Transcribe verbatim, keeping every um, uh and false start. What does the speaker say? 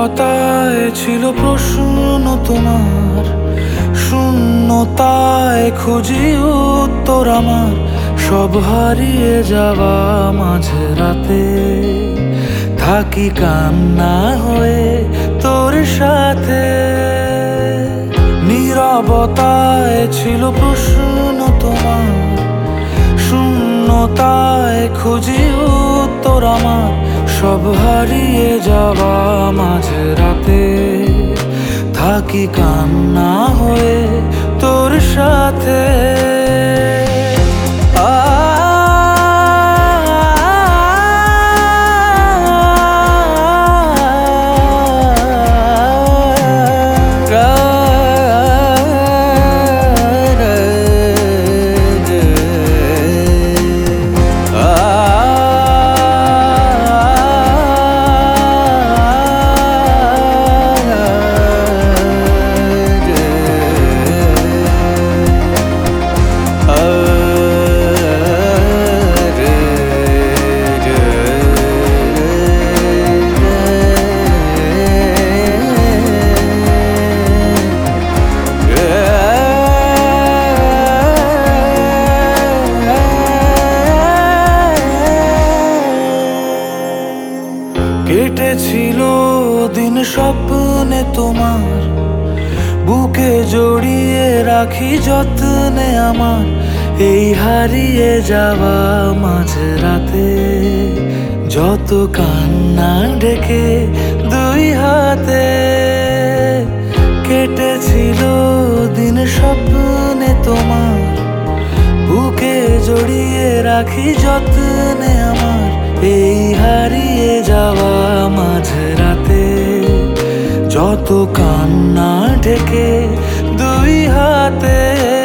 নীরবতায় ছিল প্রশ্ন তোমার, শূন্যতায় খুঁজি উত্তর আমার। সব হারিয়ে যাওয়া মাঝে রাতে থাকি কান্না হয়ে তোর সাথে। নীরবতায় ছিল প্রশ্ন তোমার, শূন্যতায় খুঁজি উত্তর আমার। সব হারিয়ে যাওয়া মাঝে রাতে থাকি কান্না হয়ে তোর সাথে। কেটেছিল দিন স্বপ্নে তোমার, বুকে জড়িয়ে রাখি যত্নে আমার। এই হারিয়ে যাওয়া মাঝে রাতে যত কান্না ডেকে দুই হাতে। কেটেছিল দিন স্বপ্নে তোমার, বুকে জড়িয়ে রাখি যত্নে আমার। এই হারিয়ে যাওয়া মাঝে রাতে যত কান্না ঢেকে দুই হাতে।